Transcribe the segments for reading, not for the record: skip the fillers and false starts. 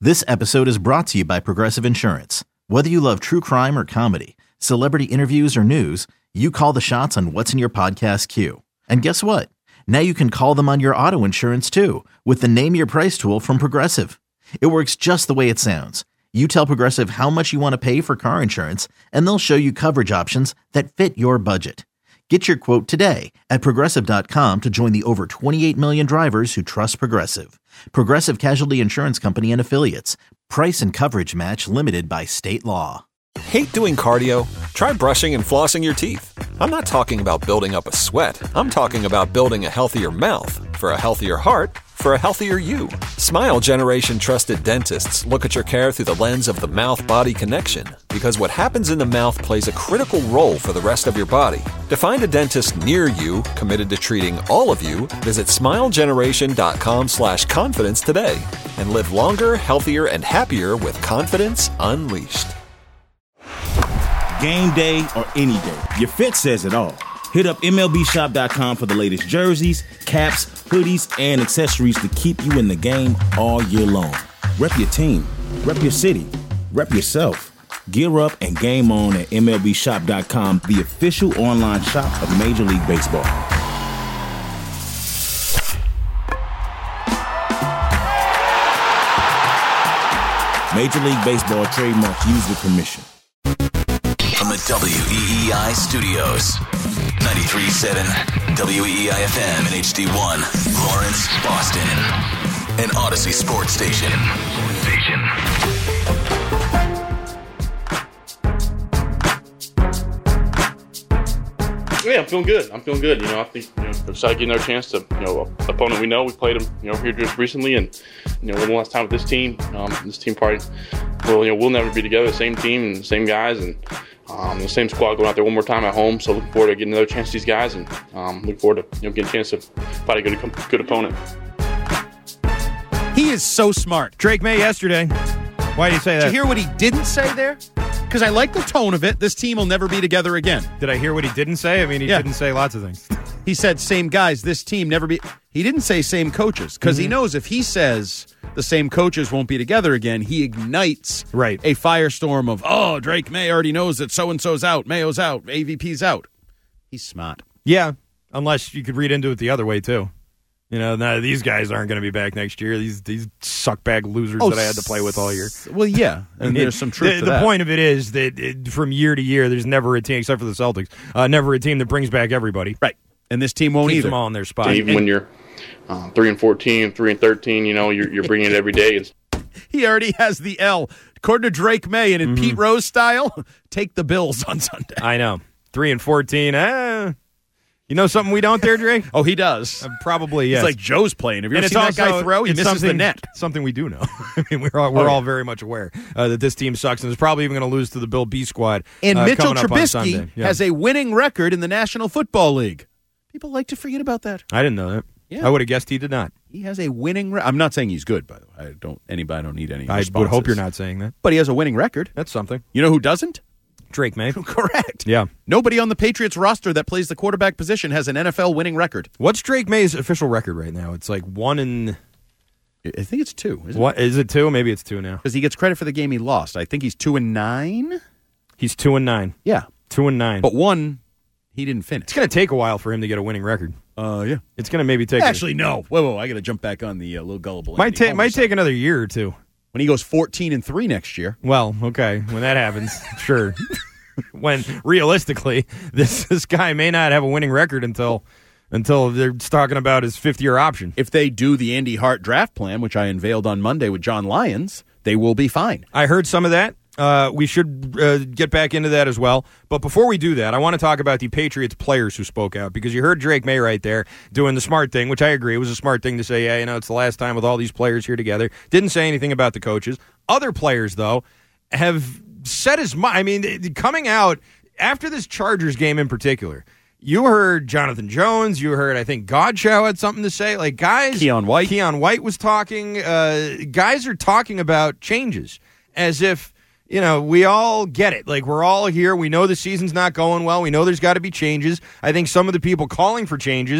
This episode is brought to you by Progressive Insurance. Whether you love true crime or comedy, celebrity interviews or news, you call the shots on what's in your podcast queue. And guess what? Now you can call them on your auto insurance too with the Name Your Price tool from Progressive. It works just the way it sounds. You tell Progressive how much you want to pay for car insurance, and they'll show you coverage options that fit your budget. Get your quote today at Progressive.com to join the over 28 million drivers who trust Progressive. Progressive Casualty Insurance Company and Affiliates. Price and coverage match limited by state law. Hate doing cardio? Try brushing and flossing your teeth. I'm not talking about building up a sweat. I'm talking about building a healthier mouth. For a healthier heart, for a healthier you. Smile Generation trusted dentists look at your care through the lens of the mouth-body connection, because what happens in the mouth plays a critical role for the rest of your body. To find a dentist near you committed to treating all of you, visit smilegeneration.com/confidence today and live longer, healthier, and happier with confidence unleashed. Game day or any day, your fit says it all. Hit up MLBshop.com for the latest jerseys, caps, hoodies, and accessories to keep you in the game all year long. Rep your team, rep your city, rep yourself. Gear up and game on at MLBshop.com, the official online shop of Major League Baseball. Major League Baseball trademark used with permission. From the WEEI studios, 93.7 WEEI-FM and HD1, Lawrence, Boston, an Odyssey Sports Station. Yeah, I'm feeling good. I think, we're excited getting our chance to, opponent we know. We played them, here just recently, and, one last time with this team. This team probably we'll never be together, the same team and the same guys, and the same squad going out there one more time at home. So looking forward to getting another chance to these guys, and looking forward to, getting a chance to fight a good opponent. He is so smart. Drake May yesterday. Why do you say that? Did you hear what he didn't say there? Because I like the tone of it. This team will never be together again. Did I hear what he didn't say? I mean, he didn't say lots of things. He said same guys, this team never be. He didn't say same coaches, because he knows if he says the same coaches won't be together again, he ignites a firestorm of, Drake May already knows that so-and-so's out, Mayo's out, AVP's out. He's smart. Yeah, unless you could read into it the other way, too. Now these guys aren't going to be back next year. These suckbag losers that I had to play with all year. Well, yeah, and there's some truth to that. The point of it is that from year to year, there's never a team, except for the Celtics, never a team that brings back everybody. Right, and this team won't Keeps either. them all in their spot. Even when you're 3-14, 3-13, you're bringing it every day. He already has the L. According to Drake May, and in Pete Rose style, take the Bills on Sunday. I know. 3-14, You know something we don't there, Drake? Oh, he does. Probably, yes. It's like Joe's playing. Have you ever seen that guy throw? He misses the net. Something we do know. I mean, we're all very much aware that this team sucks and is probably even going to lose to the Bill B squad. And Mitchell coming up on Trubisky Sunday. has a winning record in the National Football League. People like to forget about that. I didn't know that. Yeah. I would have guessed he did not. He has a winning record. I'm not saying he's good, by the way. I don't need any I responses. would hope you're not saying that. But he has a winning record. That's something. You know who doesn't? Drake May. Correct. Yeah. Nobody on the Patriots roster that plays the quarterback position has an NFL winning record. What's Drake May's official record right now? It's like 1 in... I think it's 2. What is it 2? Maybe it's 2 now. Because he gets credit for the game he lost. I think he's 2-9. He's 2-9. Yeah. 2-9. But 1, he didn't finish. It's going to take a while for him to get a winning record. Yeah. It's going to maybe take... Actually, no. Whoa, I got to jump back on the little gullible. Might take another year or two. When he goes 14-3 next year. Well, okay. When that happens, sure. When realistically, this guy may not have a winning record until they're talking about his 5th-year option. If they do the Andy Hart draft plan, which I unveiled on Monday with John Lyons, they will be fine. I heard some of that. We should get back into that as well. But before we do that, I want to talk about the Patriots players who spoke out, because you heard Drake May right there doing the smart thing, which I agree. It was a smart thing to say, it's the last time with all these players here together. Didn't say anything about the coaches. Other players, though, have said as much. I mean, coming out after this Chargers game in particular, you heard Jonathan Jones. You heard, I think, Godchow had something to say. Like, guys, Keon White was talking. Guys are talking about changes as if, we all get it. Like, we're all here. We know the season's not going well. We know there's got to be changes. I think some of the people calling for changes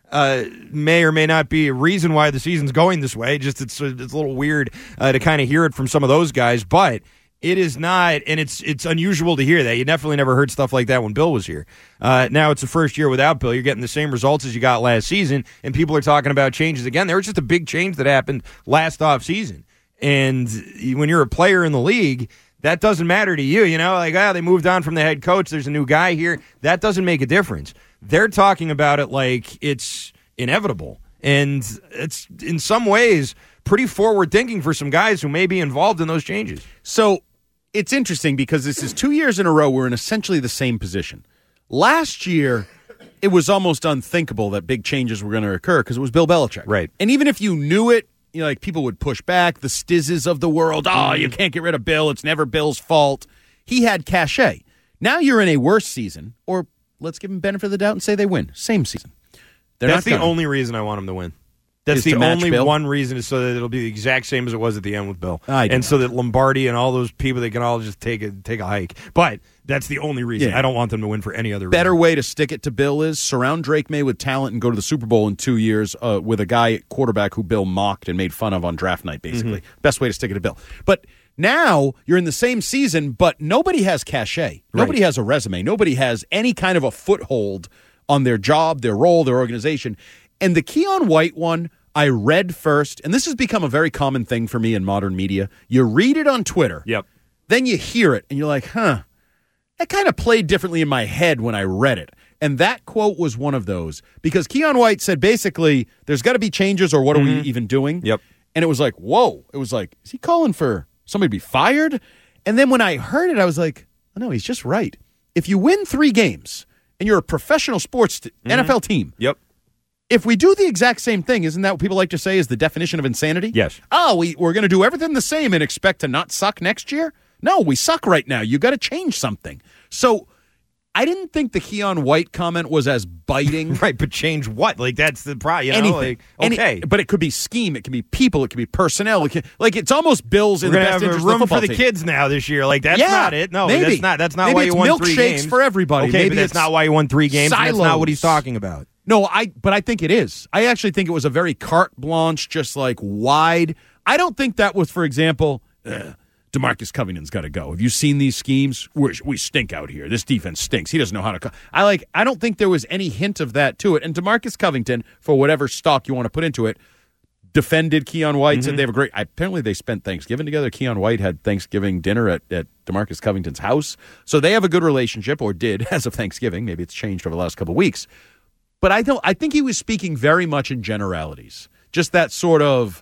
may or may not be a reason why the season's going this way. Just it's a little weird to kind of hear it from some of those guys, but it is not, and it's unusual to hear that. You definitely never heard stuff like that when Bill was here. Now it's the first year without Bill. You're getting the same results as you got last season, and people are talking about changes again. There was just a big change that happened last offseason. And when you're a player in the league, that doesn't matter to you. You know, like, they moved on from the head coach. There's a new guy here. That doesn't make a difference. They're talking about it like it's inevitable. And it's, in some ways, pretty forward thinking for some guys who may be involved in those changes. So it's interesting because this is 2 years in a row we're in essentially the same position. Last year, it was almost unthinkable that big changes were going to occur because it was Bill Belichick. Right. And even if you knew it, you know, like, people would push back, the Stizzes of the world. Oh, you can't get rid of Bill. It's never Bill's fault. He had cachet. Now you're in a worse season, or let's give him benefit of the doubt and say they win. Same season. That's the only reason I want him to win. That's the only one reason, is so that it'll be the exact same as it was at the end with Bill. So that Lombardi and all those people, they can all just take a hike. But that's the only reason. Yeah. I don't want them to win for any other reason. Better way to stick it to Bill is surround Drake May with talent and go to the Super Bowl in 2 years with a guy at quarterback who Bill mocked and made fun of on draft night, basically. Mm-hmm. Best way to stick it to Bill. But now you're in the same season, but nobody has cachet. Nobody has a resume. Nobody has any kind of a foothold on their job, their role, their organization. And the Keon White one, I read first, and this has become a very common thing for me in modern media. You read it on Twitter. Yep. Then you hear it, and you're like, that kind of played differently in my head when I read it. And that quote was one of those. Because Keon White said, basically, there's got to be changes, or what are we even doing? Yep. And it was like, whoa. It was like, is he calling for somebody to be fired? And then when I heard it, I was like, oh, no, he's just right. If you win 3 games, and you're a professional sports NFL team. Yep. If we do the exact same thing, isn't that what people like to say is the definition of insanity? Yes. Oh, we're going to do everything the same and expect to not suck next year? No, we suck right now. You got to change something. So I didn't think the Keon White comment was as biting. Right, but change what? Like, that's the problem. You know? Anything. Like, okay. But it could be scheme. It can be people. It can be personnel. it's almost Bill's in the best interest of the football team. We're going to have a room for the kids now this year. Like, that's not it. No, maybe. That's not maybe why you won 3 games. Milkshakes for everybody. Okay, maybe but that's not why you won 3 games. And that's not what he's talking about. No, but I think it is. I actually think it was a very carte blanche, just like wide. I don't think that was, for example, DeMarcus Covington's got to go. Have you seen these schemes? We stink out here. This defense stinks. He doesn't know how to. I don't think there was any hint of that to it. And DeMarcus Covington, for whatever stock you want to put into it, defended Keon White. Said they have a great. Apparently, they spent Thanksgiving together. Keon White had Thanksgiving dinner at DeMarcus Covington's house, so they have a good relationship, or did as of Thanksgiving. Maybe it's changed over the last couple of weeks. But I think he was speaking very much in generalities. Just that sort of,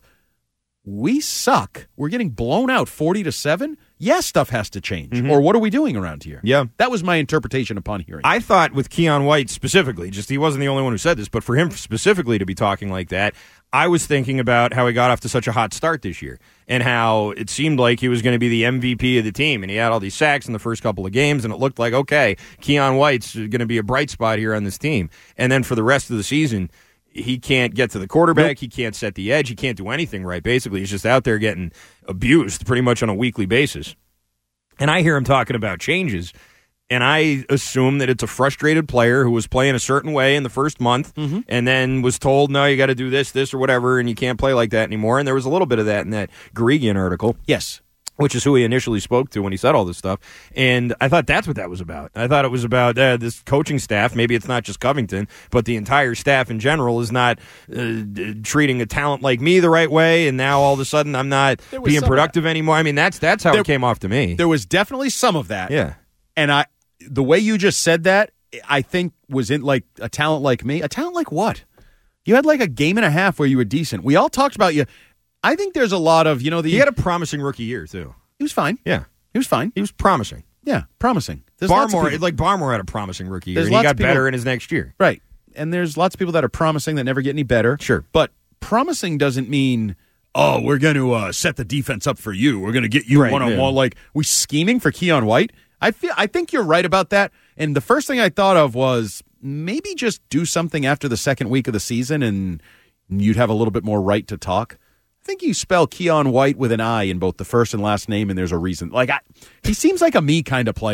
we suck. We're getting blown out 40-7. Yes, stuff has to change. Or what are we doing around here? Yeah. That was my interpretation upon hearing it. I thought with Keon White specifically, just he wasn't the only one who said this, but for him specifically to be talking like that, I was thinking about how he got off to such a hot start this year and how it seemed like he was going to be the MVP of the team, and he had all these sacks in the first couple of games, and it looked like, okay, Keon White's going to be a bright spot here on this team. And then for the rest of the season, he can't get to the quarterback. Nope. He can't set the edge. He can't do anything right, basically. He's just out there getting abused pretty much on a weekly basis. And I hear him talking about changes, and I assume that it's a frustrated player who was playing a certain way in the first month and then was told, no, you got to do this, or whatever, and you can't play like that anymore. And there was a little bit of that in that Guregian article. Yes. Which is who he initially spoke to when he said all this stuff. And I thought that's what that was about. I thought it was about this coaching staff. Maybe it's not just Covington, but the entire staff in general is not treating a talent like me the right way, and now all of a sudden I'm not being productive anymore. I mean, that's how it came off to me. There was definitely some of that. Yeah. And the way you just said that, I think was in like a talent like me. A talent like what? You had like a game and a half where you were decent. We all talked about you. I think there's a lot of, he had a promising rookie year, too. He was fine. Yeah. He was fine. He was promising. Yeah, promising. Barmore had a promising rookie year, and he got better in his next year. Right. And there's lots of people that are promising that never get any better. Sure. But promising doesn't mean, we're going to set the defense up for you. We're going to get you one-on-one. Yeah. Like, we scheming for Keon White? I think you're right about that. And the first thing I thought of was maybe just do something after the second week of the season, and you'd have a little bit more right to talk. I think you spell Keon White with an I in both the first and last name, and there's a reason. Like, he seems like a me kind of player.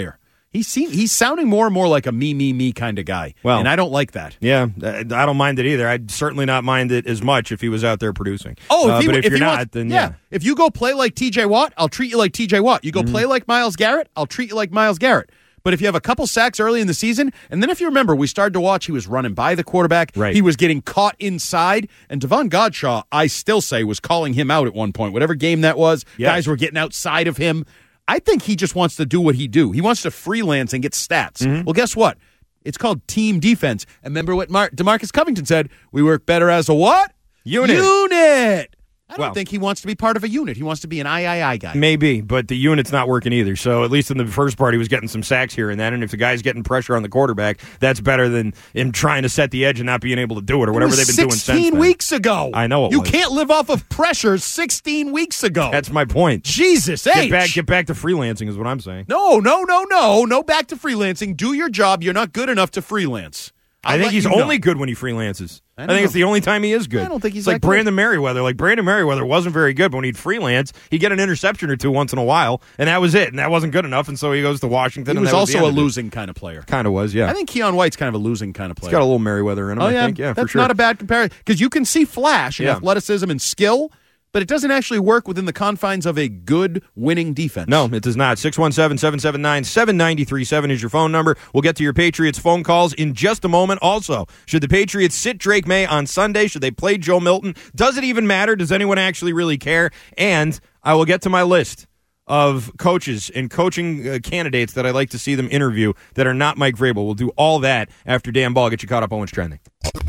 He's sounding more and more like a me kind of guy. Well, and I don't like that. Yeah, I don't mind it either. I'd certainly not mind it as much if he was out there producing. Oh, but if you're not, then yeah. If you go play like T.J. Watt, I'll treat you like T.J. Watt. You go play like Myles Garrett, I'll treat you like Myles Garrett. But if you have a couple sacks early in the season, and then if you remember, we started to watch, he was running by the quarterback. Right. He was getting caught inside. And Devon Godshaw, I still say, was calling him out at one point. Whatever game that was, guys were getting outside of him. I think he just wants to do what he do. He wants to freelance and get stats. Well, guess what? It's called team defense. And remember what DeMarcus Covington said? We work better as a what? Unit. I don't think he wants to be part of a unit. He wants to be an I guy. Maybe, but the unit's not working either. So at least in the first part, he was getting some sacks here and that. And if the guy's getting pressure on the quarterback, that's better than him trying to set the edge and not being able to do it or whatever they've been doing since then. 16 weeks ago. I know it You was. can't live off of pressure 16 weeks ago. That's my point. Jesus H. Get back to freelancing is what I'm saying. No. No back to freelancing. Do your job. You're not good enough to freelance. I think he's only good when he freelances. I think it's the only time he is good. I don't think he's like that Brandon Merriweather. Like Brandon Merriweather wasn't very good, but when he'd freelance, he'd get an interception or two once in a while, and that was it. And that wasn't good enough, and so he goes to Washington. He was also a losing kind of player. Kind of was, yeah. I think Keon White's kind of a losing kind of player. He's got a little Merriweather in him, I think. Yeah, that's for sure. not a bad comparison because you can see flash and athleticism and skill, but it doesn't actually work within the confines of a good winning defense. No, it does not. 617-779-7937 is your phone number. We'll get to your Patriots phone calls in just a moment. Also, should the Patriots sit Drake May on Sunday? Should they play Joe Milton? Does it even matter? Does anyone actually really care? And I will get to my list of coaches and coaching candidates that I'd like to see them interview that are not Mike Vrabel. We'll do all that after Dan Ball. Get you caught up on what's trending.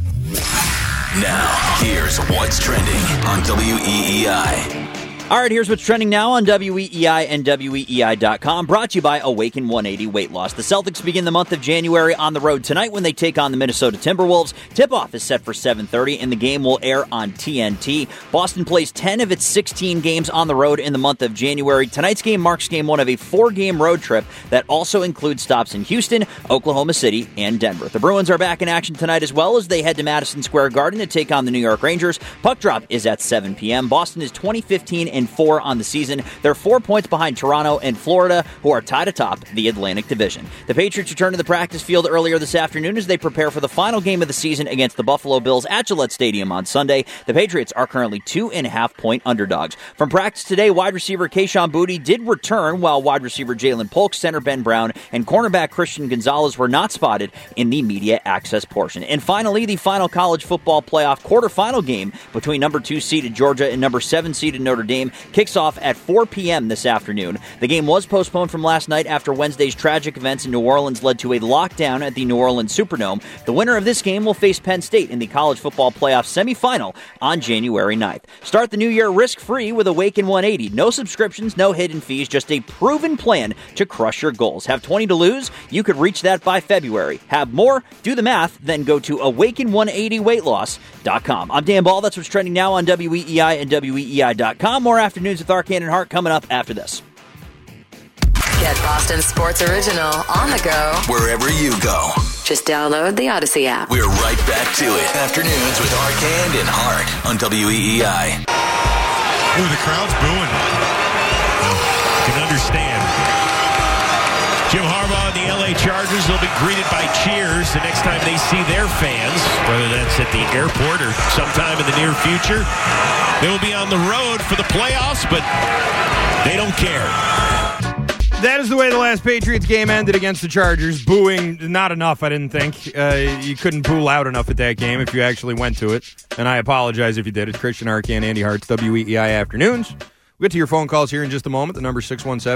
Now, here's what's trending on WEEI. All right, here's what's trending now on WEEI and WEEI.com, brought to you by Awaken 180 Weight Loss. The Celtics begin the month of January on the road tonight when they take on the Minnesota Timberwolves. Tip-off is set for 7:30, and the game will air on TNT. Boston plays 10 of its 16 games on the road in the month of January. Tonight's game marks game one of a 4-game road trip that also includes stops in Houston, Oklahoma City, and Denver. The Bruins are back in action tonight as well as they head to Madison Square Garden to take on the New York Rangers. Puck drop is at 7 p.m. Boston is 20-15-4 on the season. They're 4 points behind Toronto and Florida, who are tied atop the Atlantic Division. The Patriots return to the practice field earlier this afternoon as they prepare for the final game of the season against the Buffalo Bills at Gillette Stadium on Sunday. The Patriots are currently 2.5-point underdogs. From practice today, wide receiver Kayshon Boutte did return, while wide receiver Jalen Polk, center Ben Brown, and cornerback Christian Gonzalez were not spotted in the media access portion. And finally, the final college football playoff quarterfinal game between number 2 seeded Georgia and number 7 seeded Notre Dame kicks off at 4 p.m. this afternoon. The game was postponed from last night after Wednesday's tragic events in New Orleans led to a lockdown at the New Orleans Superdome. The winner of this game will face Penn State in the college football playoff semifinal on January 9th. Start the new year risk-free with Awaken 180. No subscriptions, no hidden fees, just a proven plan to crush your goals. Have 20 to lose? You could reach that by February. Have more? Do the math, then go to awaken180weightloss.com. I'm Dan Ball. That's what's trending now on WEEI and WEEI.com. More afternoons with Arcand and Hart coming up after this. Get Boston Sports Original on the go wherever you go. Just download the Odyssey app. We're right back to it. Afternoons with Arcand and Hart on WEEI. Ooh, the crowd's booing. You can understand. Jim Harbaugh and the LA Chargers will be greeted by cheers the next time they see their fans, whether that's at the airport or sometime in the near future. They will be on the road for the playoffs, but they don't care. That is the way the last Patriots game ended against the Chargers. Booing, not enough, I didn't think. You couldn't boo loud enough at that game if you actually went to it. And I apologize if you did. It's Christian Arcand, Andy Hart's WEEI Afternoons. We'll get to your phone calls here in just a moment. The number is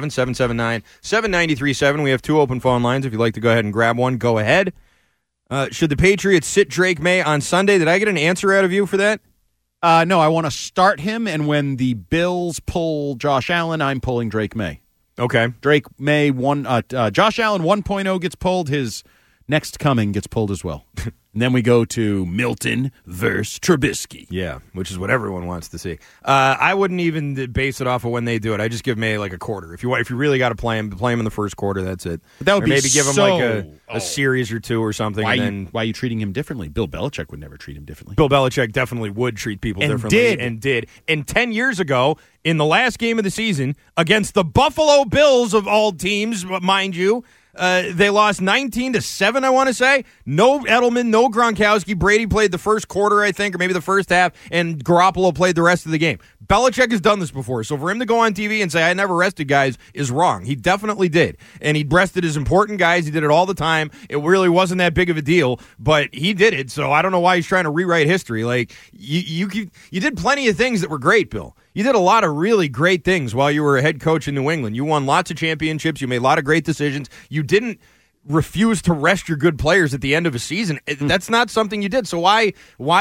617-779-7937. We have 2 open phone lines. If you'd like to go ahead and grab one, go ahead. Should the Patriots sit Drake May on Sunday? Did I get an answer out of you for that? No, I want to start him, and when the Bills pull Josh Allen, I'm pulling Drake May. Okay. Drake May, Josh Allen 1.0 gets pulled. His next coming gets pulled as well. And then we go to Milton versus Trubisky. Yeah, which is what everyone wants to see. I wouldn't even base it off of when they do it. I just give May like a quarter. If you really got to play him in the first quarter. That's it. But that would or be maybe give him so, like a series or two or something. Why and are you treating him differently? Bill Belichick would never treat him differently. Bill Belichick definitely would treat people differently. And did. And 10 years ago, in the last game of the season, against the Buffalo Bills of all teams, mind you, They lost 19-7, I want to say. No Edelman, no Gronkowski. Brady played the first quarter, I think, or maybe the first half, and Garoppolo played the rest of the game. Belichick has done this before, so for him to go on TV and say, I never rested guys, is wrong. He definitely did. And he rested his important guys. He did it all the time. It really wasn't that big of a deal, but he did it, so I don't know why he's trying to rewrite history. Like, you did plenty of things that were great, Bill. You did a lot of really great things while you were a head coach in New England. You won lots of championships. You made a lot of great decisions. You didn't refuse to rest your good players at the end of a season. That's not something you did. So why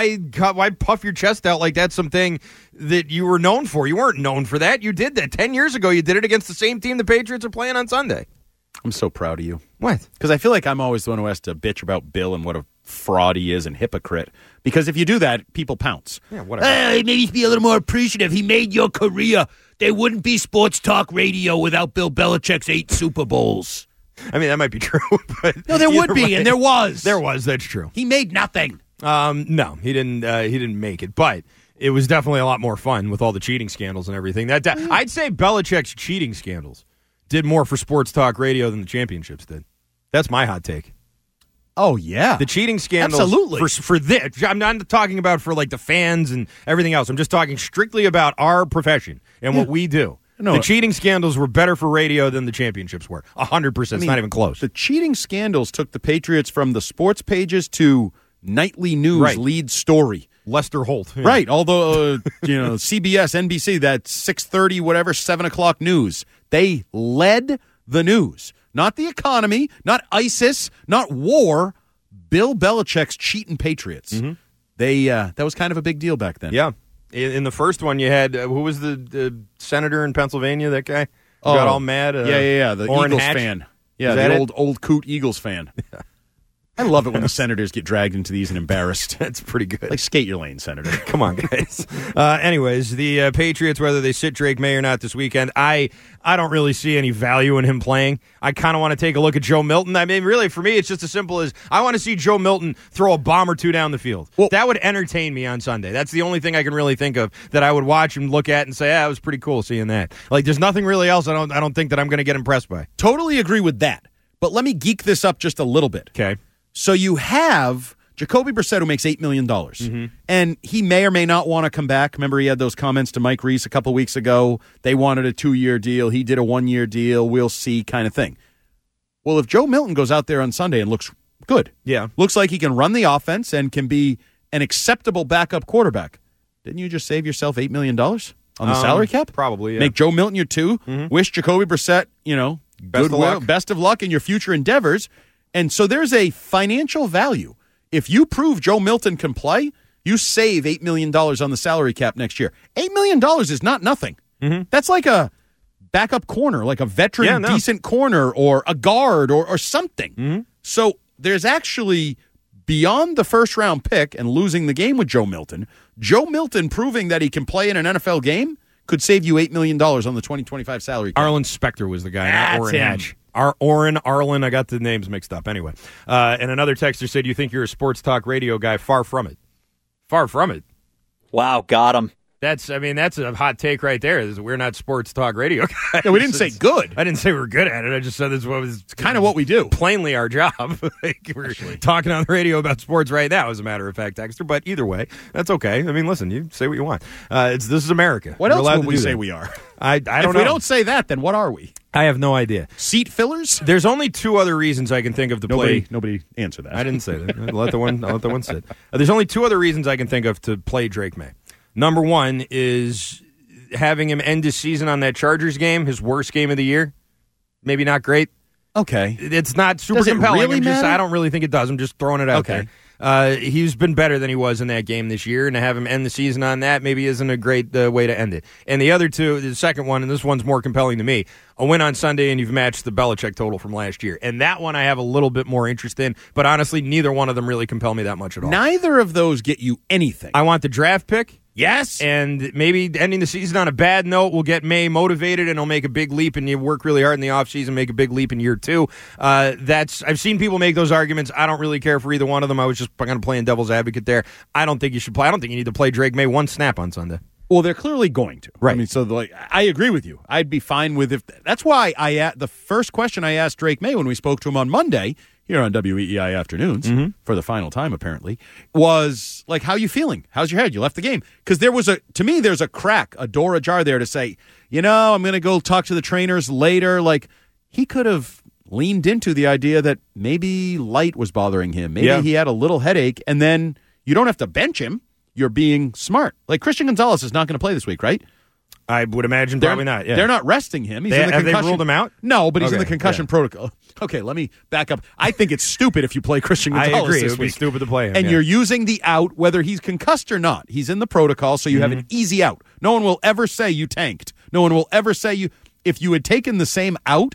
puff your chest out like that's something that you were known for? You weren't known for that. You did that 10 years ago. You did it against the same team the Patriots are playing on Sunday. I'm so proud of you. What? Because I feel like I'm always the one who has to bitch about Bill and what a fraud he is and hypocrite. Because if you do that, people pounce. Yeah, whatever. Maybe be a little more appreciative. He made your career. There wouldn't be sports talk radio without Bill Belichick's 8 Super Bowls. I mean, that might be true. But no, there would be, and there was. There was. That's true. He made nothing. No, he didn't. He didn't make it, but it was definitely a lot more fun with all the cheating scandals and everything. I'd say Belichick's cheating scandals did more for sports talk radio than the championships did. That's my hot take. Oh, yeah. The cheating scandals. Absolutely. For this. I'm not talking about for like the fans and everything else. I'm just talking strictly about our profession and what we do. No, the cheating scandals were better for radio than the championships were. 100%. It's not even close. The cheating scandals took the Patriots from the sports pages to nightly news lead story. Lester Holt. Yeah. Right. Although, CBS, NBC, that 6:30, whatever, 7 o'clock news, they led the news. Not the economy, not ISIS, not war. Bill Belichick's cheating Patriots. Mm-hmm. That was kind of a big deal back then. Yeah. In the first one, you had, who was the senator in Pennsylvania, that guy? Who got all mad? Yeah. The Orrin Eagles Hatch? fan. Yeah, the old coot Eagles fan. I love it when the Senators get dragged into these and embarrassed. That's pretty good. Like, skate your lane, Senator. Come on, guys. Anyways, the Patriots, whether they sit Drake May or not this weekend, I don't really see any value in him playing. I kind of want to take a look at Joe Milton. I mean, really, for me, it's just as simple as I want to see Joe Milton throw a bomb or two down the field. Well, that would entertain me on Sunday. That's the only thing I can really think of that I would watch and look at and say, it was pretty cool seeing that. Like, there's nothing really else I don't think that I'm going to get impressed by. Totally agree with that. But let me geek this up just a little bit. Okay. So you have Jacoby Brissett, who makes $8 million, and he may or may not want to come back. Remember, he had those comments to Mike Reese a couple weeks ago. They wanted a 2-year deal. He did a 1-year deal. We'll see kind of thing. Well, if Joe Milton goes out there on Sunday and looks good, looks like he can run the offense and can be an acceptable backup quarterback, didn't you just save yourself $8 million on the salary cap? Probably, yeah. Make Joe Milton your 2. Mm-hmm. Wish Jacoby Brissett, best of luck in your future endeavors. And so there's a financial value. If you prove Joe Milton can play, you save $8 million on the salary cap next year. $8 million is not nothing. Mm-hmm. That's like a backup corner, like a veteran decent corner or a guard or something. Mm-hmm. So there's actually, beyond the first-round pick and losing the game with Joe Milton proving that he can play in an NFL game could save you $8 million on the 2025 salary cap. Arlen Specter was the guy, not Orrin Hatch. Arlen, I got the names mixed up. Anyway, and another texter said, you think you're a sports talk radio guy? Far from it. Far from it. Wow, got him. That's a hot take right there. We're not sports talk radio guys. Yeah, we didn't say good. I didn't say we were good at it. I just said this was kind of what we do. Plainly our job. We're talking on the radio about sports right now, as a matter of fact, Dexter. But either way, that's okay. I mean, listen, you say what you want. This is America. What else would we say we are? I don't know. If we don't say that, then what are we? I have no idea. Seat fillers? There's only 2 other reasons I can think of to play. Nobody answer that. I didn't say that. I'll let the one sit. There's only 2 other reasons I can think of to play Drake May. Number 1 is having him end his season on that Chargers game, his worst game of the year. Maybe not great. Okay. It's not super compelling. Really I don't really think it does. I'm just throwing it out there. He's been better than he was in that game this year, and to have him end the season on that maybe isn't a great way to end it. And the other 2, the second one, and this one's more compelling to me, a win on Sunday and you've matched the Belichick total from last year. And that one I have a little bit more interest in, but honestly, neither one of them really compel me that much at all. Neither of those get you anything. I want the draft pick. Yes. And maybe ending the season on a bad note will get May motivated and he'll make a big leap, and you work really hard in the offseason, make a big leap in year 2. I've seen people make those arguments. I don't really care for either one of them. I was just kind of playing devil's advocate there. I don't think you should play. I don't think you need to play Drake May 1 snap on Sunday. Well, they're clearly going to. Right. I mean, so I agree with you. I'd be fine with if. That's why the first question I asked Drake May when we spoke to him on Monday here on WEEI Afternoons for the final time, apparently, was like, "How you feeling? How's your head? You left the game?" Because there's a crack, a door ajar there to say, I'm going to go talk to the trainers later. Like, he could have leaned into the idea that maybe light was bothering him. Maybe he had a little headache, and then you don't have to bench him. You're being smart. Like, Christian Gonzalez is not going to play this week, right? I would imagine probably not. Yeah. They're not resting him. He's in the have concussion. they ruled him out? No, but he's in the concussion protocol. Okay, let me back up. I think it's stupid if you play Christian Gonzalez I agree. this It would be week. stupid to play him. And you're using the out, whether he's concussed or not. He's in the protocol, so you have an easy out. No one will ever say you tanked. No one will ever say you. If you had taken the same out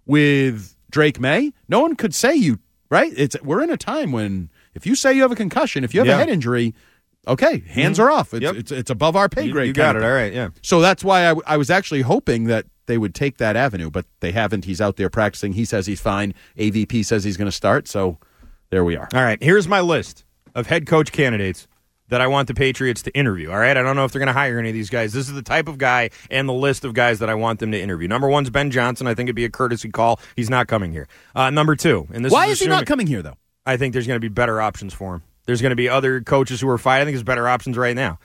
with Drake May, no one could say you, right? We're in a time when if you say you have a concussion, if you have a head injury, okay, hands are off. It's above our pay grade. You got it. All right, yeah. So that's why I was actually hoping that they would take that avenue, but they haven't. He's out there practicing. He says he's fine. AVP says he's going to start, so there we are. All right, here's my list of head coach candidates that I want the Patriots to interview. All right, I don't know if they're going to hire any of these guys. This is the type of guy and the list of guys that I want them to interview. Number one's Ben Johnson. I think it'd be a courtesy call. He's not coming here. Number two, and this why is he not coming here though? I think there's going to be better options for him. There's going to be other coaches who are fighting. I think there's better options right now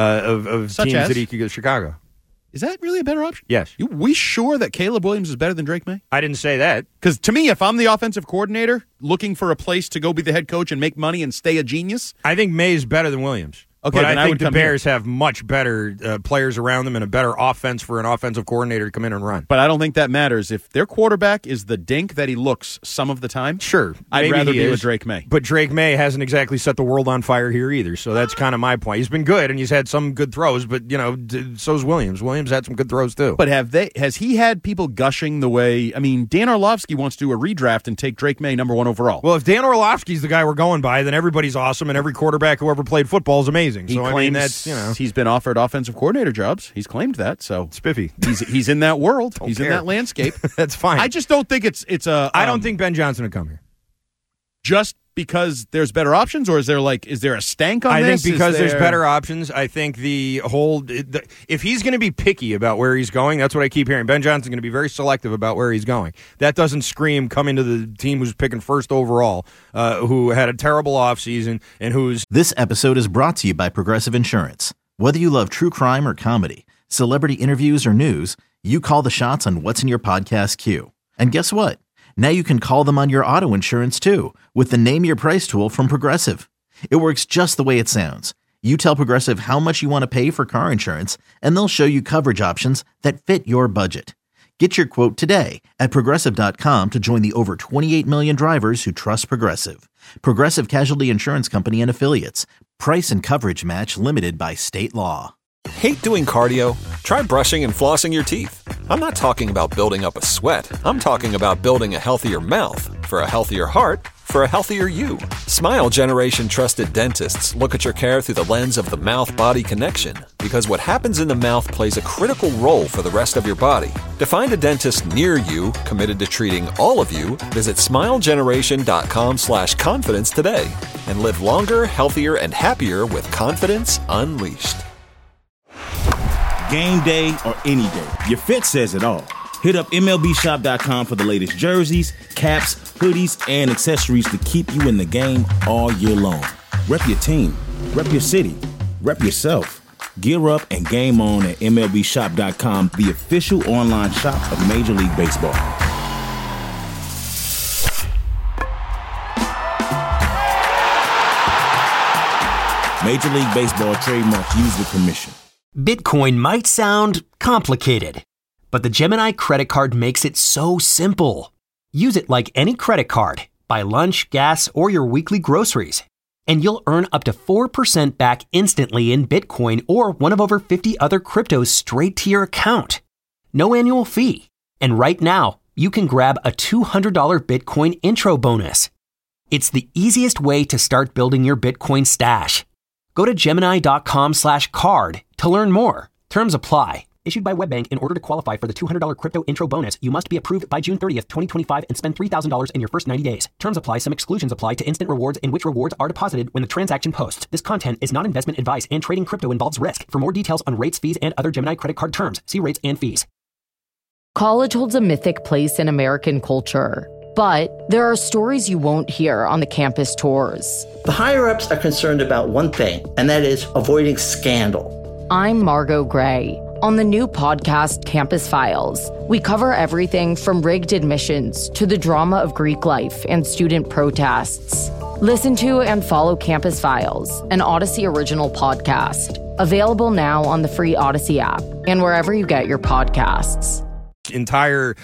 of Such teams as? that he could go to Chicago. Is that really a better option? Yes. We sure that Caleb Williams is better than Drake May? I didn't say that. Because to me, if I'm the offensive coordinator looking for a place to go be the head coach and make money and stay a genius, I think May's better than Williams. Okay, but then I I think would the come Bears have much better players around them and a better offense for an offensive coordinator to come in and run. But I don't think that matters. If their quarterback is the dink that he looks some of the time, sure, I'd rather be with Drake May. But Drake May hasn't exactly set the world on fire here either, so that's kind of my point. He's been good, and he's had some good throws, but, so's Williams. Williams had some good throws, too. But has he had people gushing the way, Dan Orlovsky wants to do a redraft and take Drake May number 1 overall. Well, if Dan Orlovsky's the guy we're going by, then everybody's awesome, and every quarterback who ever played football is amazing. He claims he's been offered offensive coordinator jobs. He's claimed that, so spiffy. He's in that world. He's care. in that landscape. That's fine. I just don't think it's a. I don't think Ben Johnson would come here. Just because there's better options, or is there a stank on this? I think because there's better options. I think if he's going to be picky about where he's going, that's what I keep hearing. Ben Johnson's going to be very selective about where he's going. That doesn't scream coming to the team who's picking first overall, who had a terrible offseason and who's. This episode is brought to you by Progressive Insurance. Whether you love true crime or comedy, celebrity interviews or news, you call the shots on what's in your podcast queue. And guess what? Now you can call them on your auto insurance too with the Name Your Price tool from Progressive. It works just the way it sounds. You tell Progressive how much you want to pay for car insurance, and they'll show you coverage options that fit your budget. Get your quote today at Progressive.com to join the over 28 million drivers who trust Progressive. Progressive Casualty Insurance Company and Affiliates. Price and coverage match limited by state law. Hate doing cardio? Try brushing and flossing your teeth. I'm not talking about building up a sweat. I'm talking about building a healthier mouth. For a healthier heart, for a healthier you. Smile Generation trusted dentists look at your care through the lens of the mouth-body connection, because what happens in the mouth plays a critical role for the rest of your body. To find a dentist near you committed to treating all of you, visit smilegeneration.com/confidence today and live longer, healthier, and happier with confidence unleashed. Game day or any day, your fit says it all. Hit up MLBshop.com for the latest jerseys, caps, hoodies, and accessories to keep you in the game all year long. Rep your team, rep your city, rep yourself. Gear up and game on at MLBshop.com, the official online shop of Major League Baseball. Major League Baseball trademark used with permission. Bitcoin might sound complicated, but the Gemini credit card makes it so simple. Use it like any credit card. Buy lunch, gas, or your weekly groceries, and you'll earn up to 4% back instantly in Bitcoin or one of over 50 other cryptos straight to your account. No annual fee. And right now, you can grab a $200 Bitcoin intro bonus. It's the easiest way to start building your Bitcoin stash. Go to Gemini.com/card to learn more. Terms apply. Issued by WebBank. In order to qualify for the $200 crypto intro bonus, you must be approved by June 30th, 2025 and spend $3,000 in your first 90 days. Terms apply. Some exclusions apply to instant rewards in which rewards are deposited when the transaction posts. This content is not investment advice and trading crypto involves risk. For more details on rates, fees, and other Gemini credit card terms, see rates and fees. College holds a mythic place in American culture, but there are stories you won't hear on the campus tours. The higher-ups are concerned about one thing, and that is avoiding scandal. I'm Margot Gray. On the new podcast, Campus Files, we cover everything from rigged admissions to the drama of Greek life and student protests. Listen to and follow Campus Files, an Odyssey original podcast. Available now on the free Odyssey app and wherever you get your podcasts. Entire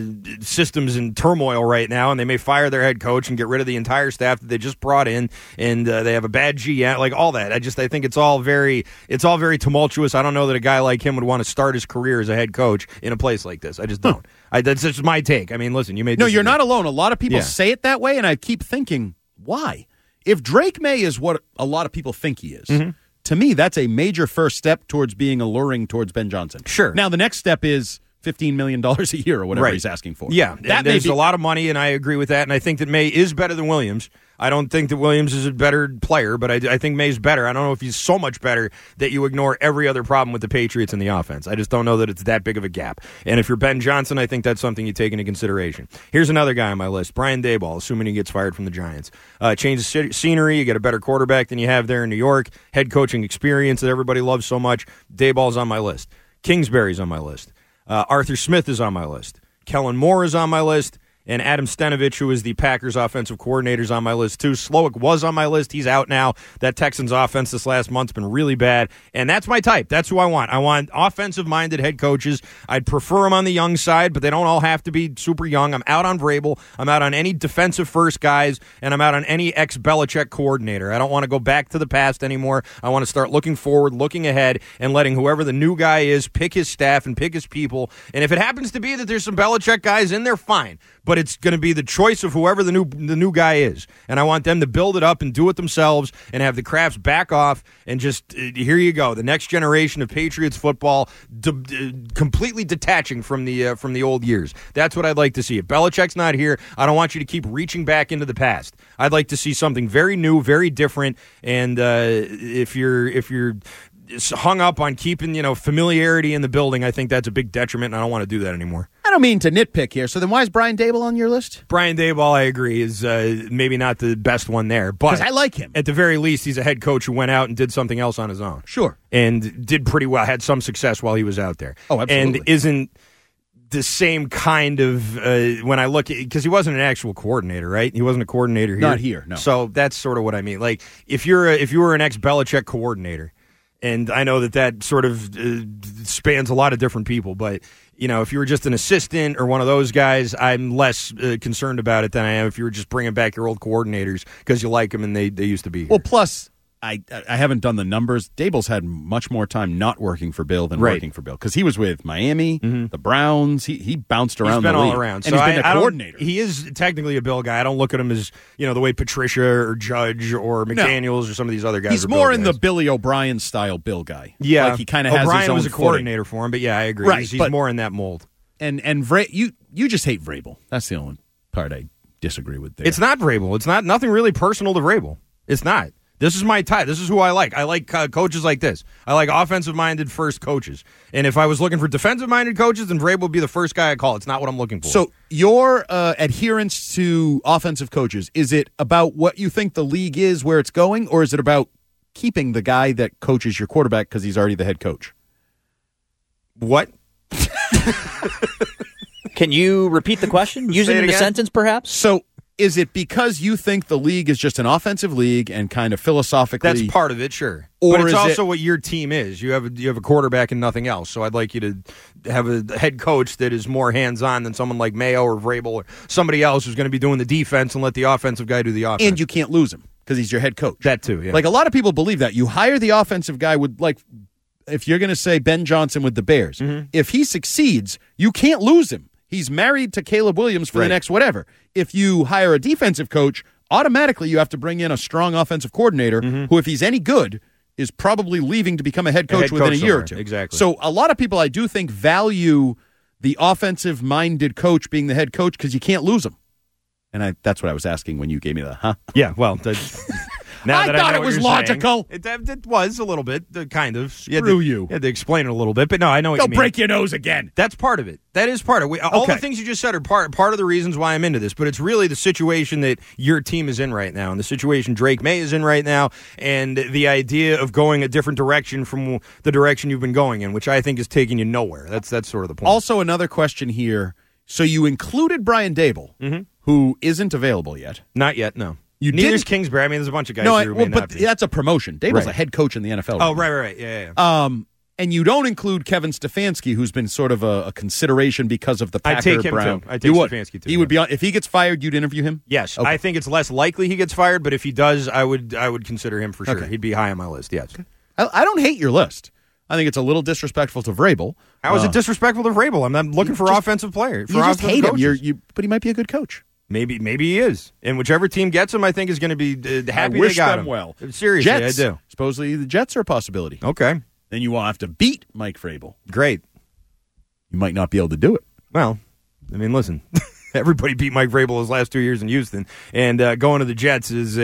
systems in turmoil right now, and they may fire their head coach and get rid of the entire staff that they just brought in, and they have a bad GM, like all that. I think it's all very tumultuous. I don't know that a guy like him would want to start his career as a head coach in a place like this. I just don't. That's just my take. I mean, listen, you may disagree. No, you're not alone. A lot of people say it that way, and I keep thinking, why? If Drake May is what a lot of people think he is, to me, that's a major first step towards being alluring towards Ben Johnson. Sure. Now, the next step is $15 million a year or whatever he's asking for. Yeah, there's a lot of money, and I agree with that, and I think that May is better than Williams. I don't think that Williams is a better player, but I think May's better. I don't know if he's so much better that you ignore every other problem with the Patriots in the offense. I just don't know that it's that big of a gap. And if you're Ben Johnson, I think that's something you take into consideration. Here's another guy on my list, Brian Daboll, assuming he gets fired from the Giants. Change the scenery, you get a better quarterback than you have there in New York, head coaching experience that everybody loves so much. Daboll's on my list. Kingsbury's on my list. Arthur Smith is on my list. Kellen Moore is on my list. And Adam Stenavich, who is the Packers offensive coordinator, is on my list too. Slowick was on my list. He's out now. That Texans offense this last month's been really bad. And that's my type. That's who I want. I want offensive-minded head coaches. I'd prefer them on the young side, but they don't all have to be super young. I'm out on Vrabel. I'm out on any defensive-first guys, and I'm out on any ex-Belichick coordinator. I don't want to go back to the past anymore. I want to start looking forward, looking ahead, and letting whoever the new guy is pick his staff and pick his people. And if it happens to be that there's some Belichick guys in there, fine. But it's going to be the choice of whoever the new guy is. And I want them to build it up and do it themselves and have the Crafts back off and just, here you go, the next generation of Patriots football completely detaching from the old years. That's what I'd like to see. If Belichick's not here, I don't want you to keep reaching back into the past. I'd like to see something very new, very different, and if you're hung up on keeping, familiarity in the building, I think that's a big detriment, and I don't want to do that anymore. I don't mean to nitpick here. So then why is Brian Daboll on your list? Brian Daboll, I agree, is maybe not the best one there. But I like him. At the very least, he's a head coach who went out and did something else on his own. Sure. And did pretty well, had some success while he was out there. Oh, absolutely. And isn't the same kind of, when I look at, because he wasn't an actual coordinator, right? He wasn't a coordinator here. Not here, no. So that's sort of what I mean. Like, if you were an ex-Belichick coordinator, and I know that sort of spans a lot of different people, but if you were just an assistant or one of those guys, I'm less concerned about it than I am if you were just bringing back your old coordinators because you like them and they used to be here. Well, plus, I haven't done the numbers. Daboll's had much more time not working for Bill than working for Bill because he was with Miami, the Browns. He bounced around the league. He's been all around. And he's been a coordinator. He is technically a Bill guy. I don't look at him as, the way Patricia or Judge or McDaniels or some of these other guys He's are more Bill in guys. the Billy O'Brien style Bill guy. Yeah. Like he kind of has O'Brien his own was a footing. coordinator for him, but yeah, I agree. Right, he's more in that mold. And you just hate Vrabel. That's the only part I disagree with there. It's not Vrabel. It's not nothing really personal to Vrabel. It's not. This is my type. This is who I like. I like coaches like this. I like offensive-minded first coaches. And if I was looking for defensive-minded coaches, then Vrabel would be the first guy I call. It's not what I'm looking for. So your adherence to offensive coaches, is it about what you think the league is, where it's going, or is it about keeping the guy that coaches your quarterback because he's already the head coach? What? Can you repeat the question? Use it in a sentence, perhaps? So is it because you think the league is just an offensive league and kind of philosophically? That's part of it, sure. Or but it's is also what your team is. You have a quarterback and nothing else. So I'd like you to have a head coach that is more hands-on than someone like Mayo or Vrabel or somebody else who's going to be doing the defense and let the offensive guy do the offense. And you can't lose him because he's your head coach. That too, yeah. Like a lot of people believe that. You hire the offensive guy with, like, if you're going to say Ben Johnson with the Bears, if he succeeds, you can't lose him. He's married to Caleb Williams for the next whatever. If you hire a defensive coach, automatically you have to bring in a strong offensive coordinator who, if he's any good, is probably leaving to become a head coach within a year or two. Exactly. So a lot of people, I do think, value the offensive-minded coach being the head coach because you can't lose him. And that's what I was asking when you gave me the huh? Yeah, well, now I that thought know it what was you're logical. Saying, it was a little bit, kind of. Screw you. You had to explain it a little bit, but no, I know what Don't you mean. break your nose again. That's part of it. That is part of it. All the things you just said are part of the reasons why I'm into this, but it's really the situation that your team is in right now and the situation Drake May is in right now and the idea of going a different direction from the direction you've been going in, which I think is taking you nowhere. That's sort of the point. Also, another question here. So you included Brian Daboll, who isn't available yet. Not yet, no. Neither's Kingsbury. I mean, there's a bunch of guys who may but not be. that's a promotion. Daboll's a head coach in the NFL. Oh, right. Yeah. And you don't include Kevin Stefanski, who's been sort of a consideration because of the Packer I take him Brown. too. I take Stefanski too. He would be on if he gets fired. You'd interview him. Yes, okay. I think it's less likely he gets fired, but if he does, I would consider him for sure. Okay. He'd be high on my list. Yes. Okay. I don't hate your list. I think it's a little disrespectful to Vrabel. How is it disrespectful to Vrabel? I'm looking for offensive player. You just hate him. But he might be a good coach. Maybe he is. And whichever team gets him, I think is going to be happy I wish they got them him. well. Seriously, Jets, I do. Supposedly the Jets are a possibility. Okay. Then you will have to beat Mike Vrabel. Great. You might not be able to do it. Well, I mean, listen. Everybody beat Mike Vrabel his last 2 years in Houston, and going to the Jets is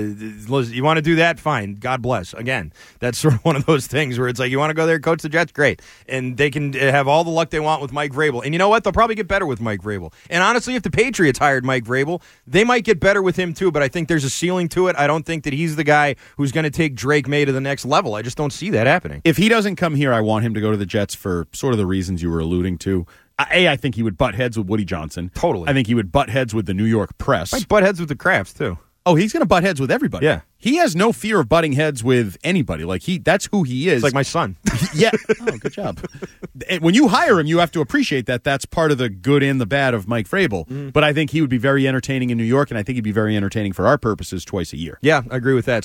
you want to do that? Fine, God bless. Again, that's sort of one of those things where it's like you want to go there, coach the Jets, great, and they can have all the luck they want with Mike Vrabel. And you know what? They'll probably get better with Mike Vrabel. And honestly, if the Patriots hired Mike Vrabel, they might get better with him too. But I think there's a ceiling to it. I don't think that he's the guy who's going to take Drake May to the next level. I just don't see that happening. If he doesn't come here, I want him to go to the Jets for sort of the reasons you were alluding to. I think he would butt heads with Woody Johnson. Totally. I think he would butt heads with the New York press. Might butt heads with the Crafts, too. Oh, he's going to butt heads with everybody. Yeah. He has no fear of butting heads with anybody. That's who he is. It's like my son. Yeah. Oh, good job. When you hire him, you have to appreciate that. That's part of the good and the bad of Mike Vrabel. But I think he would be very entertaining in New York, and I think he'd be very entertaining for our purposes twice a year. Yeah, I agree with that.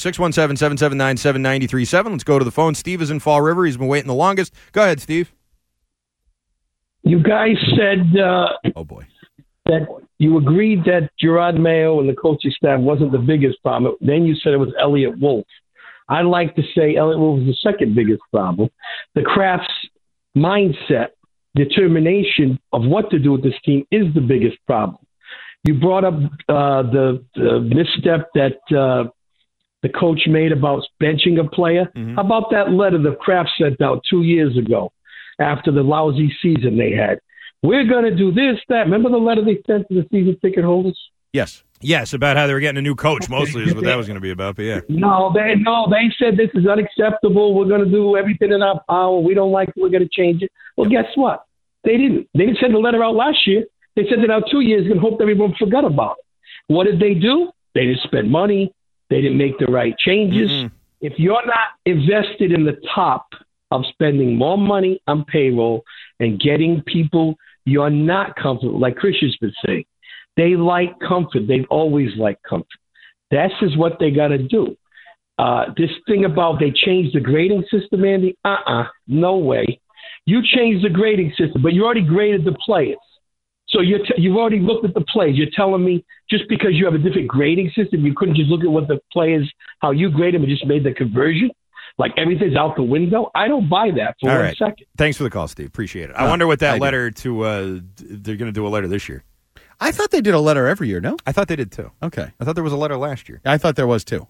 617-779-7937. Let's go to the phone. Steve is in Fall River. He's been waiting the longest. Go ahead, Steve. You guys said oh boy, that you agreed that Gerard Mayo and the coaching staff wasn't the biggest problem. Then you said it was Elliott Wolf. I'd like to say Elliott Wolf was the second biggest problem. The Kraft's mindset, determination of what to do with this team is the biggest problem. You brought up the misstep that the coach made about benching a player. How about that letter the Kraft sent out 2 years ago? After the lousy season they had. We're going to do this, that. Remember the letter they sent to the season ticket holders? Yes. Yes, about how they were getting a new coach mostly is what that was going to be about, but yeah. No, they said this is unacceptable. We're going to do everything in our power. We don't like it. We're going to change it. Well, guess what? They didn't. They didn't send the letter out last year. They sent it out 2 years ago and hoped everyone forgot about it. What did they do? They didn't spend money. They didn't make the right changes. If you're not invested in the top of spending more money on payroll and getting people you're not comfortable, like Chris has been saying. They like comfort. They've always liked comfort. This is what they got to do. This thing about they changed the grading system, Andy, no way. You changed the grading system, but you already graded the players. So you've already looked at the plays. You're telling me just because you have a different grading system, you couldn't just look at what the players, how you grade them and just made the conversion? Like everything's out the window? I don't buy that for 1 second. Thanks for the call, Steve. Appreciate it. I wonder what that letter they're going to do a letter this year. I thought they did a letter every year, no? I thought they did too. Okay. I thought there was a letter last year. I thought there was too.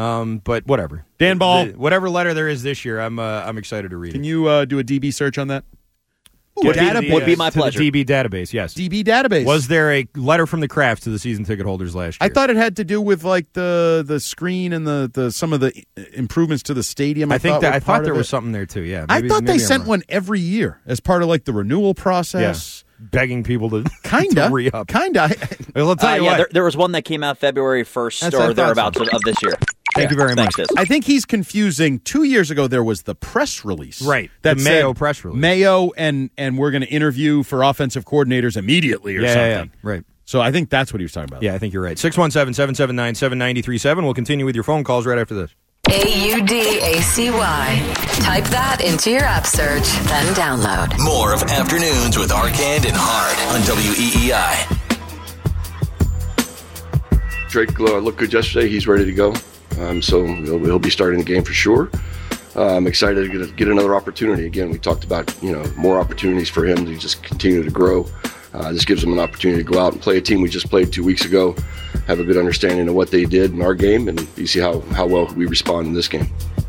But whatever. Dan Ball. Whatever letter there is this year, I'm excited to read it. Can you do a DB search on that? Would be my pleasure. The DB database, yes. DB database. Was there a letter from the Crafts to the season ticket holders last year? I thought it had to do with like the screen and the some of the improvements to the stadium. I thought there was something there too. Yeah, I thought they sent one every year as part of like the renewal process. Yeah. Begging people to re-up. Kinda. Well, I'll tell you what. There was one that came out February 1st or thereabouts of this year. Thank you very much. I think he's confusing. 2 years ago, there was the press release. Right. That the Mayo press release. Mayo and we're going to interview for offensive coordinators immediately or something. Yeah, right. So I think that's what he was talking about. Yeah, I think you're right. 617-779-7937. We'll continue with your phone calls right after this. AUDACY. Type that into your app search, then download. More of Afternoons with Arcand and Hart on WEEI. Drake looked good yesterday. He's ready to go. So he'll be starting the game for sure. I'm excited to get another opportunity. Again, we talked about, more opportunities for him to just continue to grow. This gives him an opportunity to go out and play a team we just played 2 weeks ago, have a good understanding of what they did in our game, and you see how well we respond in this game.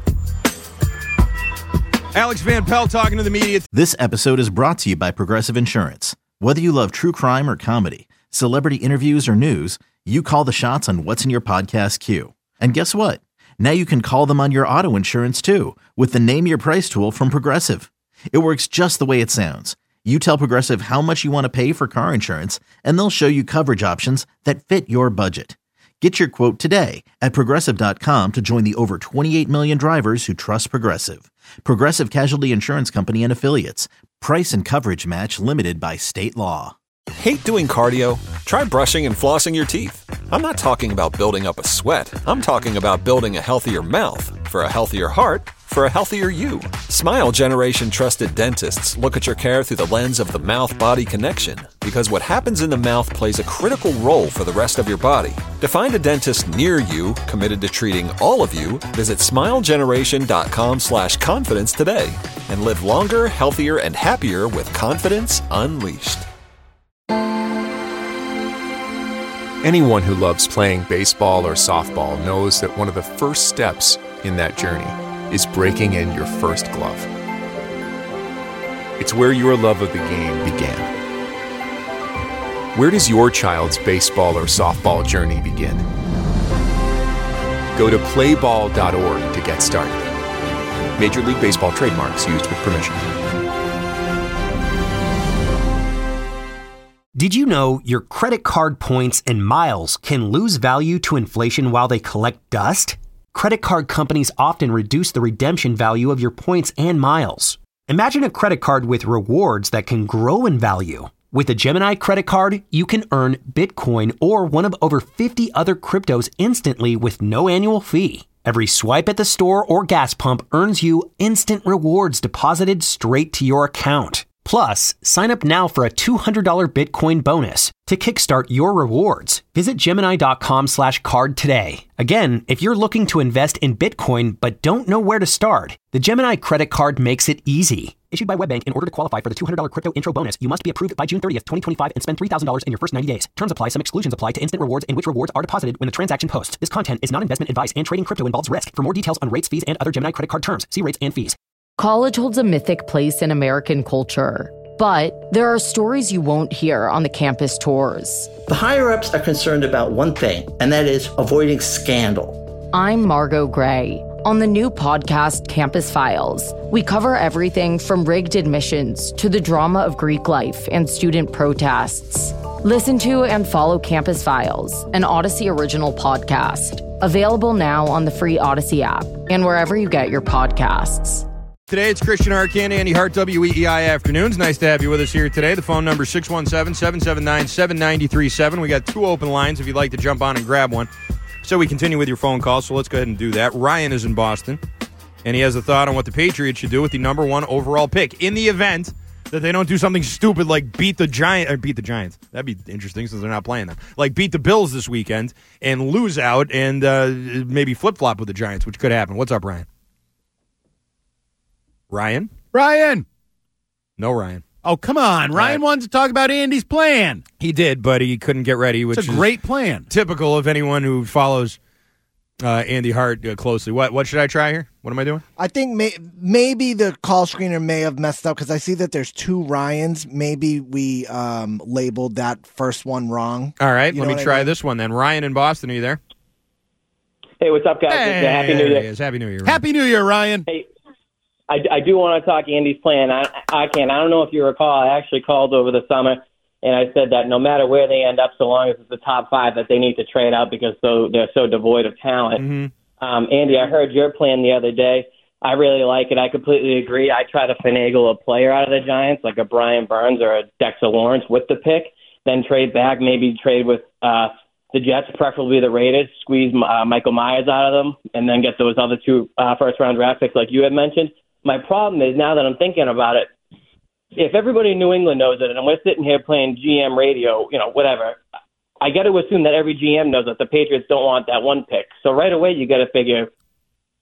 Alex Van Pelt talking to the media. This episode is brought to you by Progressive Insurance. Whether you love true crime or comedy, celebrity interviews or news, you call the shots on what's in your podcast queue. And guess what? Now you can call them on your auto insurance too with the Name Your Price tool from Progressive. It works just the way it sounds. You tell Progressive how much you want to pay for car insurance, and they'll show you coverage options that fit your budget. Get your quote today at Progressive.com to join the over 28 million drivers who trust Progressive. Progressive Casualty Insurance Company and Affiliates. Price and coverage match limited by state law. Hate doing cardio? Try brushing and flossing your teeth. I'm not talking about building up a sweat. I'm talking about building a healthier mouth for a healthier heart for a healthier you. Smile Generation trusted dentists look at your care through the lens of the mouth-body connection, because what happens in the mouth plays a critical role for the rest of your body. To find a dentist near you committed to treating all of you, visit smilegeneration.com/confidence today and live longer, healthier, and happier with confidence unleashed. Anyone who loves playing baseball or softball knows that one of the first steps in that journey is breaking in your first glove. It's where your love of the game began. Where does your child's baseball or softball journey begin? Go to playball.org to get started. Major League Baseball trademarks used with permission. Did you know your credit card points and miles can lose value to inflation while they collect dust? Credit card companies often reduce the redemption value of your points and miles. Imagine a credit card with rewards that can grow in value. With a Gemini credit card, you can earn Bitcoin or one of over 50 other cryptos instantly with no annual fee. Every swipe at the store or gas pump earns you instant rewards deposited straight to your account. Plus, sign up now for a $200 Bitcoin bonus to kickstart your rewards. Visit Gemini.com/card today. Again, if you're looking to invest in Bitcoin but don't know where to start, the Gemini credit card makes it easy. Issued by WebBank, in order to qualify for the $200 crypto intro bonus, you must be approved by June 30th, 2025 and spend $3,000 in your first 90 days. Terms apply. Some exclusions apply to instant rewards in which rewards are deposited when the transaction posts. This content is not investment advice, and trading crypto involves risk. For more details on rates, fees, and other Gemini credit card terms, see rates and fees. College holds a mythic place in American culture, but there are stories you won't hear on the campus tours. The higher-ups are concerned about one thing, and that is avoiding scandal. I'm Margot Gray. On the new podcast, Campus Files, we cover everything from rigged admissions to the drama of Greek life and student protests. Listen to and follow Campus Files, an Odyssey original podcast. Available now on the free Odyssey app and wherever you get your podcasts. Today it's Christian Arcand, Andy Hart, WEEI Afternoons. Nice to have you with us here today. The phone number 617-779-7937. We got 2 open lines if you'd like to jump on and grab one. So we continue with your phone calls, so let's go ahead and do that. Ryan is in Boston, and he has a thought on what the Patriots should do with the number 1 overall pick in the event that they don't do something stupid like beat the Giants. That'd be interesting since they're not playing them. Like beat the Bills this weekend and lose out and maybe flip-flop with the Giants, which could happen. What's up, Ryan? Ryan? No, Ryan. Oh, come on. Ryan wanted to talk about Andy's plan. He did, but he couldn't get ready, which it's a great plan. Typical of anyone who follows Andy Hart closely. What should I try here? What am I doing? I think maybe the call screener may have messed up because I see that there's 2 Ryans. Maybe we labeled that first one wrong. All right, let me try this one then. Ryan in Boston, are you there? Hey, what's up, guys? Hey, Happy New Year. Happy New Year, Ryan. Happy New Year, Ryan. Hey, I do want to talk Andy's plan. I don't know if you recall, I actually called over the summer, and I said that no matter where they end up, so long as it's the top 5, that they need to trade out because they're so devoid of talent. Mm-hmm. Andy, I heard your plan the other day. I really like it. I completely agree. I try to finagle a player out of the Giants, like a Brian Burns or a Dexter Lawrence with the pick, then trade back, maybe trade with the Jets, preferably the Raiders, squeeze Michael Myers out of them, and then get those other 2 first-round draft picks like you had mentioned. My problem is, now that I'm thinking about it, if everybody in New England knows it, and we're sitting here playing GM radio, whatever, I got to assume that every GM knows that the Patriots don't want that 1 pick. So right away, you got to figure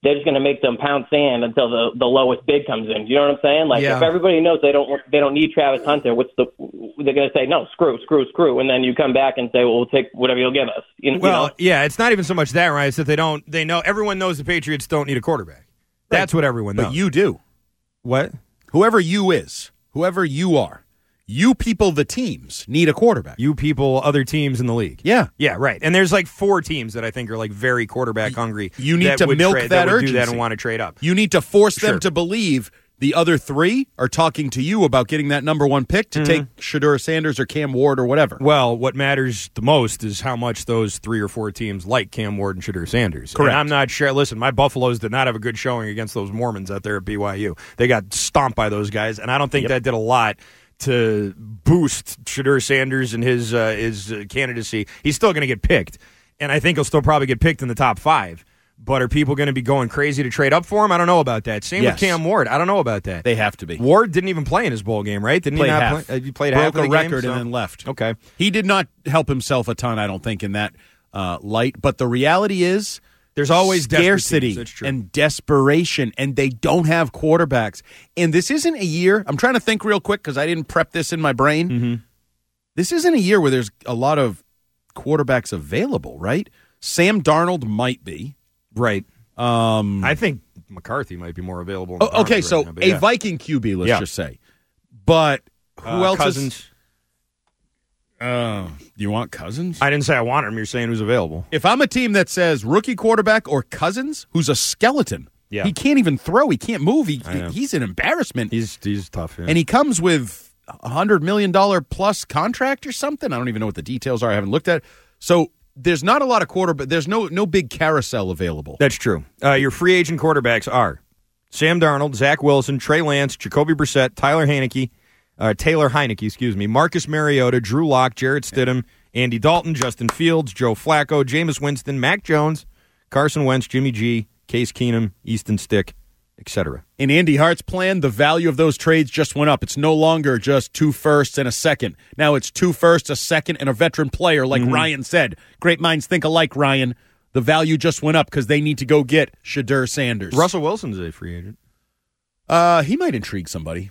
they're just going to make them pound sand until the lowest bid comes in. Do you know what I'm saying? Like, if everybody knows they don't need Travis Hunter, they're going to say, no, screw. And then you come back and say, well, we'll take whatever you'll give us. Yeah, it's not even so much that, right? It's that they know, everyone knows the Patriots don't need a quarterback. That's what everyone knows. But you do. What? Whoever you are, you people, the teams, need a quarterback. You people, other teams in the league. Yeah. Yeah, right. And there's like 4 teams that I think are like very quarterback hungry. You need to milk that urgency. Do that and want to trade up. You need to force them to believe the other 3 are talking to you about getting that number 1 pick to take Shedeur Sanders or Cam Ward or whatever. Well, what matters the most is how much those 3 or 4 teams like Cam Ward and Shedeur Sanders. Correct. And I'm not sure. Listen, my Buffaloes did not have a good showing against those Mormons out there at BYU. They got stomped by those guys, and I don't think that did a lot to boost Shedeur Sanders and his candidacy. He's still going to get picked, and I think he'll still probably get picked in the top 5. But are people going to be going crazy to trade up for him? I don't know about that. Same with Cam Ward. I don't know about that. They have to be. Ward didn't even play in his bowl game, right? Didn't he not half. play? He played half of the record game, and then left. Okay. He did not help himself a ton, I don't think, in that light. But the reality is, there's always scarcity and desperation, and they don't have quarterbacks. And this isn't a year. I'm trying to think real quick because I didn't prep this in my brain. Mm-hmm. This isn't a year where there's a lot of quarterbacks available, right? Sam Darnold might be. Right. I think McCarthy might be more available. Okay, so now, a Viking QB, let's just say. But who else? Cousins. You want Cousins? I didn't say I want him. You're saying who's available. If I'm a team that says rookie quarterback or Cousins, who's a skeleton, he can't even throw, he can't move, he's an embarrassment. He's tough, and he comes with $100 million plus contract or something. I don't even know what the details are. I haven't looked at it. So there's not a lot of quarterback. There's no big carousel available. That's true. Your free agent quarterbacks are Sam Darnold, Zach Wilson, Trey Lance, Jacoby Brissett, Taylor Heineke, Marcus Mariota, Drew Lock, Jarrett Stidham, Andy Dalton, Justin Fields, Joe Flacco, Jameis Winston, Mac Jones, Carson Wentz, Jimmy G, Case Keenum, Easton Stick, etc. In Andy Hart's plan, the value of those trades just went up. It's no longer just 2 firsts and a second. Now it's 2 firsts, a second, and a veteran player, like Ryan said. Great minds think alike, Ryan. The value just went up because they need to go get Shedeur Sanders. Russell Wilson's a free agent. He might intrigue somebody.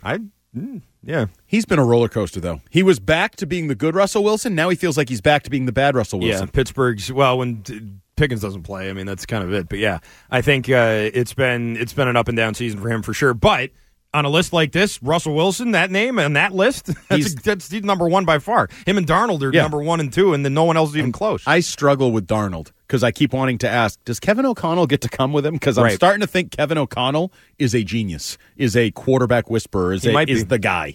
Yeah. He's been a roller coaster, though. He was back to being the good Russell Wilson. Now he feels like he's back to being the bad Russell Wilson. Yeah, Pittsburgh's, when Pickens doesn't play, I mean, that's kind of it. But yeah, I think it's been an up and down season for him for sure. But on a list like this, Russell Wilson, that name and that list, he's number 1 by far. Him and Darnold are number 1 and 2, and then no one else is even close. I struggle with Darnold because I keep wanting to ask, does Kevin O'Connell get to come with him? Because I'm starting to think Kevin O'Connell is a genius, is a quarterback whisperer, is the guy.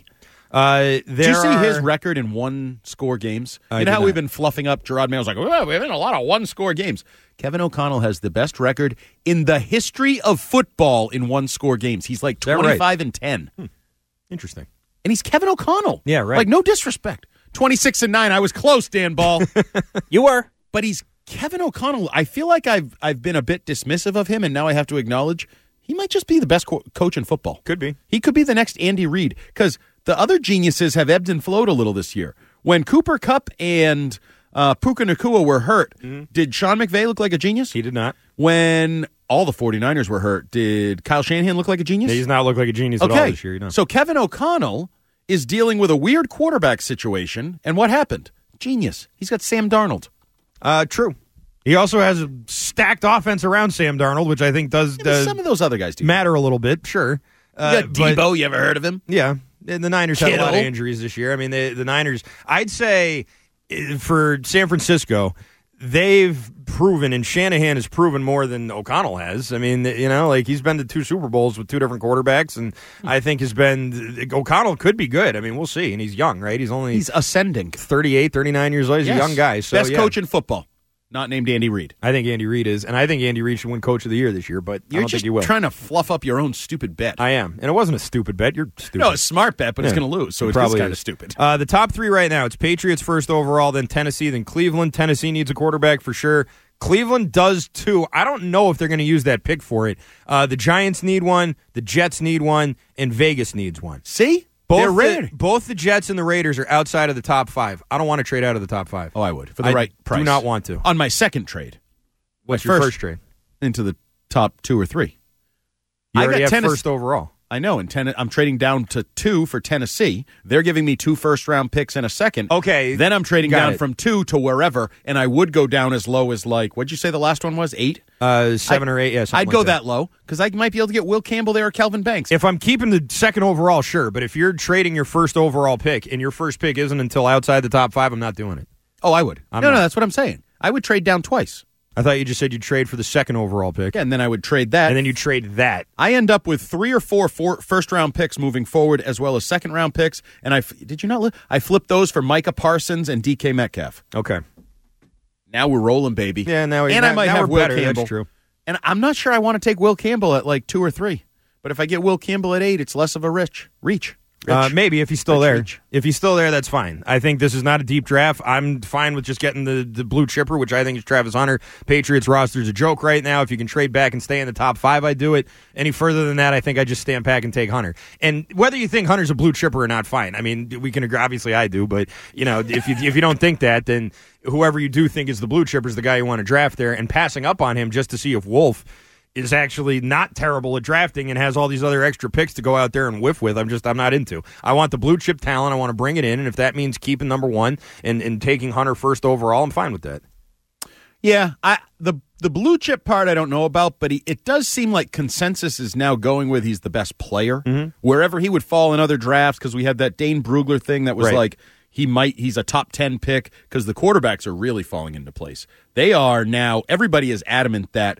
Did you see his record in 1-score games? You know how we've been fluffing up Gerard Mayo's like, we're in a lot of 1-score games. Kevin O'Connell has the best record in the history of football in 1-score games. He's like 25-10. Interesting. And he's Kevin O'Connell. Yeah, right. Like, no disrespect. 26-9. I was close, Dan Ball. You were. But he's Kevin O'Connell. I feel like I've been a bit dismissive of him, and now I have to acknowledge he might just be the best coach in football. Could be. He could be the next Andy Reid, because the other geniuses have ebbed and flowed a little this year. When Cooper Kupp and Puka Nacua were hurt, did Sean McVay look like a genius? He did not. When all the 49ers were hurt, did Kyle Shanahan look like a genius? He's not looked like a genius at all this year. No. So Kevin O'Connell is dealing with a weird quarterback situation, and what happened? Genius. He's got Sam Darnold. True. He also has a stacked offense around Sam Darnold, which I think does some of those other guys do matter a little bit. Sure. You got Debo. You ever heard of him? Yeah. And the Niners had a lot of injuries this year. I mean, the Niners, I'd say for San Francisco, they've proven, and Shanahan has proven more than O'Connell has. I mean, he's been to 2 Super Bowls with 2 different quarterbacks, and I think O'Connell could be good. I mean, we'll see. And he's young, right? He's ascending. 38, 39 years old. He's a young guy. So, best coach in football. Not named Andy Reid. I think Andy Reid is, and I think Andy Reid should win Coach of the Year this year, but I don't think he will. You're just trying to fluff up your own stupid bet. I am, and it wasn't a stupid bet. You're stupid. No, it's a smart bet, but it's going to lose, so it's kind of stupid. The top 3 right now, it's Patriots first overall, then Tennessee, then Cleveland. Tennessee needs a quarterback for sure. Cleveland does too. I don't know if they're going to use that pick for it. The Giants need one, the Jets need one, and Vegas needs one. See? Both the Jets and the Raiders are outside of the top 5. I don't want to trade out of the top 5. Oh, I would. For the right price. Do not want to. On my second trade. What's your first trade? Into the top 2 or 3. You I already got have first overall. I know. I'm trading down to 2 for Tennessee. They're giving me 2 first-round picks and a second. Okay. Then I'm trading down from 2 to wherever, and I would go down as low as, like, what'd you say the last one was, 8? 7 or 8, yeah. I'd go that low, because I might be able to get Will Campbell there or Kelvin Banks. If I'm keeping the second overall, sure. But if you're trading your first overall pick, and your first pick isn't until outside the top 5, I'm not doing it. Oh, I would. No, that's what I'm saying. I would trade down twice. I thought you just said you'd trade for the second overall pick. Yeah, and then I would trade that. And then you trade that. I end up with 3 or 4 first-round picks moving forward, as well as second-round picks. And I flipped those for Micah Parsons and DK Metcalf. Okay. Now we're rolling, baby. Yeah, I might have Will Campbell. That's true. And I'm not sure I want to take Will Campbell at like 2 or 3. But if I get Will Campbell at 8, it's less of a reach. Maybe if he's still there. If he's still there, that's fine. I think this is not a deep draft. I'm fine with just getting the blue chipper, which I think is Travis Hunter. Patriots roster is a joke right now. If you can trade back and stay in the top 5, I do it. Any further than that, I think I just stand back and take Hunter. And whether you think Hunter's a blue chipper or not, fine. I mean, we can agree. Obviously, I do. But if you don't think that, then whoever you do think is the blue chipper is the guy you want to draft there. And passing up on him just to see if Wolf is actually not terrible at drafting and has all these other extra picks to go out there and whiff with, I'm not into. I want the blue chip talent. I want to bring it in, and if that means keeping number 1 and taking Hunter first overall, I'm fine with that. Yeah, the blue chip part I don't know about, but it does seem like consensus is now going with he's the best player. Mm-hmm. Wherever he would fall in other drafts, because we had that Dane Brugler thing that was like he's a top 10 pick, because the quarterbacks are really falling into place. They are now, everybody is adamant that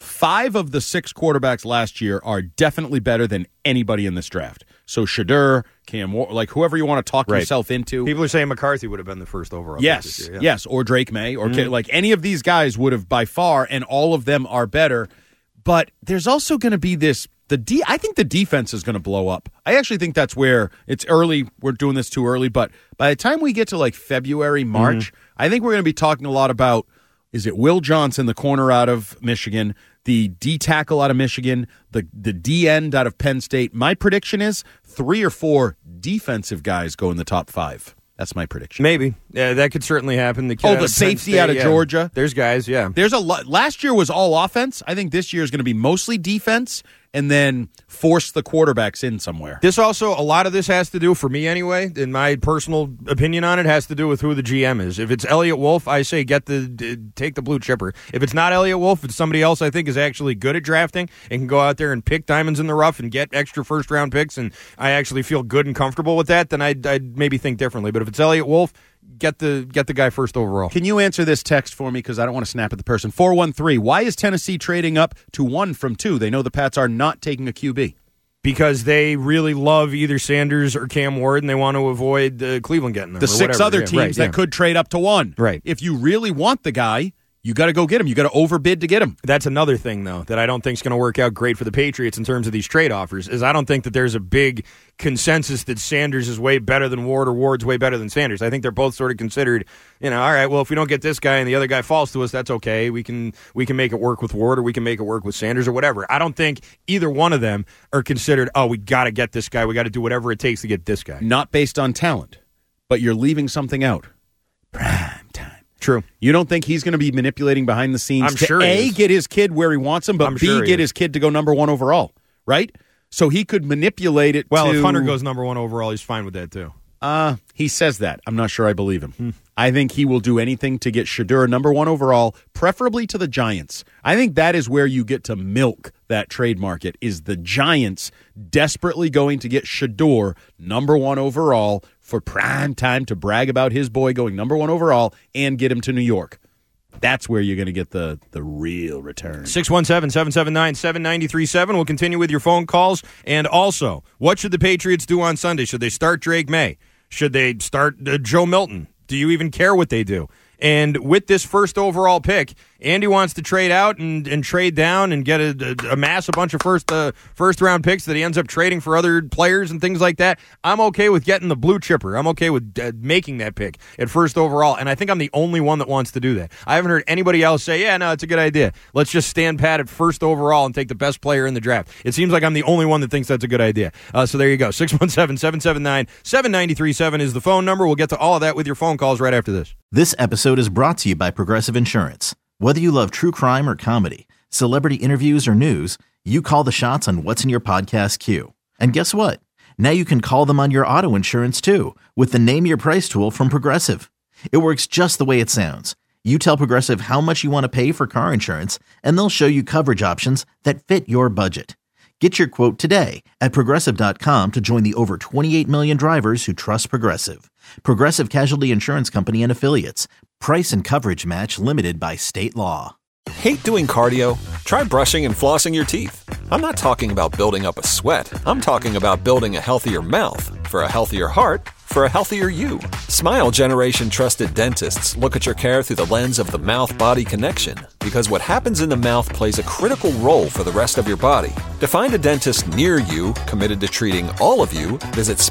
5 of the 6 quarterbacks last year are definitely better than anybody in this draft. So Shedeur, Cam, like whoever you want to talk yourself into. People are saying McCarthy would have been the first overall. Yes, yes, or Drake May, or like any of these guys would have by far, and all of them are better. But there's also going to be this. I think the defense is going to blow up. I actually think that's where it's early. We're doing this too early, but by the time we get to like February, March, I think we're going to be talking a lot about. Is it Will Johnson, the corner out of Michigan, the D tackle out of Michigan, the D end out of Penn State? My prediction is 3 or 4 defensive guys go in the top 5. That's my prediction. Maybe. Yeah, that could certainly happen. The safety out of Georgia. There's guys, yeah. There's a lot. Last year was all offense. I think this year is going to be mostly defense, and then force the quarterbacks in somewhere. This also, a lot of this has to do, for me anyway, in my personal opinion on it, has to do with who the GM is. If it's Elliott Wolf, I say take the blue chipper. If it's not Elliott Wolf, it's somebody else I think is actually good at drafting and can go out there and pick diamonds in the rough and get extra first-round picks, and I actually feel good and comfortable with that, then I'd maybe think differently. But if it's Elliott Wolf, get the guy first overall. Can you answer this text for me, because I don't want to snap at the person? 413, why is Tennessee trading up to 1 from 2? They know the Pats are not taking a QB. Because they really love either Sanders or Cam Ward, and they want to avoid Cleveland getting them. The 6 other teams that could trade up to 1. Right. If you really want the guy, you got to go get him. You got to overbid to get him. That's another thing, though, that I don't think is going to work out great for the Patriots in terms of these trade offers, is I don't think that there's a big consensus that Sanders is way better than Ward or Ward's way better than Sanders. I think they're both sort of considered, all right, well, if we don't get this guy and the other guy falls to us, that's okay. We can make it work with Ward, or we can make it work with Sanders, or whatever. I don't think either one of them are considered, we got to get this guy. We got to do whatever it takes to get this guy. Not based on talent, but you're leaving something out. Prime time. True. You don't think he's going to be manipulating behind the scenes to A, get his kid where he wants him, but B, get his kid to go number 1 overall, right? So he could manipulate it if Hunter goes number 1 overall, he's fine with that too. He says that. I'm not sure I believe him. I think he will do anything to get Shedeur number 1 overall, preferably to the Giants. I think that is where you get to milk that trade market, is the Giants desperately going to get Shedeur number 1 overall for prime time to brag about his boy going number 1 overall and get him to New York. That's where you're going to get the real return. 617-779-7937. We'll continue with your phone calls. And also, what should the Patriots do on Sunday? Should they start Drake May? Should they start Joe Milton? Do you even care what they do? And with this first overall pick, Andy wants to trade out and trade down and get amass a bunch of first round picks that he ends up trading for other players and things like that. I'm okay with getting the blue chipper. I'm okay with making that pick at first overall, and I think I'm the only one that wants to do that. I haven't heard anybody else say, yeah, no, it's a good idea. Let's just stand pat at first overall and take the best player in the draft. It seems like I'm the only one that thinks that's a good idea. So there you go. 617-779-7937 is the phone number. We'll get to all of that with your phone calls right after this. This episode is brought to you by Progressive Insurance. Whether you love true crime or comedy, celebrity interviews, or news, you call the shots on what's in your podcast queue. And guess what? Now you can call them on your auto insurance too with the Name Your Price tool from Progressive. It works just the way it sounds. You tell Progressive how much you want to pay for car insurance, and they'll show you coverage options that fit your budget. Get your quote today at Progressive.com to join the over 28 million drivers who trust Progressive. Progressive Casualty Insurance Company and Affiliates. Price and coverage match limited by state law. Hate doing cardio? Try brushing and flossing your teeth. I'm not talking about building up a sweat. I'm talking about building a healthier mouth. For a healthier heart, for a healthier you. Smile Generation trusted dentists look at your care through the lens of the mouth-body connection, because what happens in the mouth plays a critical role for the rest of your body. To find a dentist near you committed to treating all of you, visit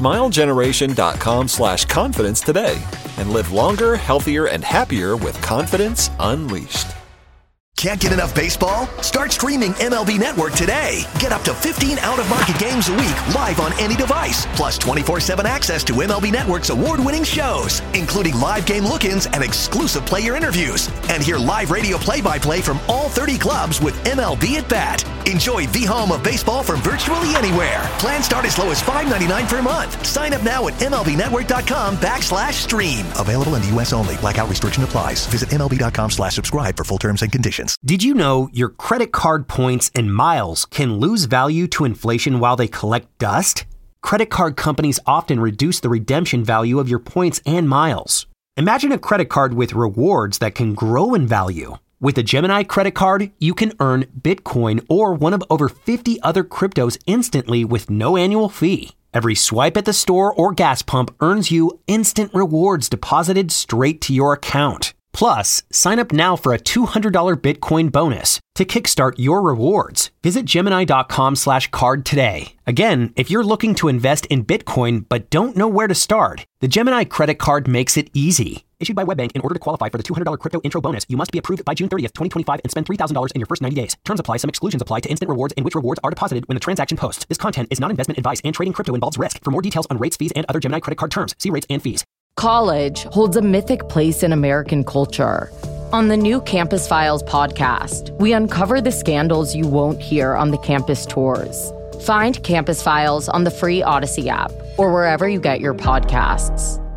smilegeneration.com/confidence today and live longer, healthier, and happier with confidence unleashed. Can't get enough baseball? Start streaming MLB Network today. Get up to 15 out-of-market games a week live on any device, plus 24/7 access to MLB Network's award-winning shows, including live game look-ins and exclusive player interviews. And hear live radio play-by-play from all 30 clubs with MLB at Bat. Enjoy the home of baseball from virtually anywhere. Plans start as low as $5.99 per month. Sign up now at MLBnetwork.com/stream. Available in the U.S. only. Blackout restriction applies. Visit MLB.com/subscribe for full terms and conditions. Did you know your credit card points and miles can lose value to inflation while they collect dust? Credit card companies often reduce the redemption value of your points and miles. Imagine a credit card with rewards that can grow in value. With a Gemini credit card, you can earn Bitcoin or one of over 50 other cryptos instantly with no annual fee. Every swipe at the store or gas pump earns you instant rewards deposited straight to your account. Plus, sign up now for a $200 Bitcoin bonus to kickstart your rewards. Visit Gemini.com/card today. Again, if you're looking to invest in Bitcoin but don't know where to start, the Gemini credit card makes it easy. Issued by WebBank, in order to qualify for the $200 crypto intro bonus, you must be approved by June 30th, 2025 and spend $3,000 in your first 90 days. Terms apply. Some exclusions apply to instant rewards in which rewards are deposited when the transaction posts. This content is not investment advice and trading crypto involves risk. For more details on rates, fees, and other Gemini credit card terms, see rates and fees. College holds a mythic place in American culture. On the new Campus Files podcast, we uncover the scandals you won't hear on the campus tours. Find Campus Files on the free Odyssey app or wherever you get your podcasts.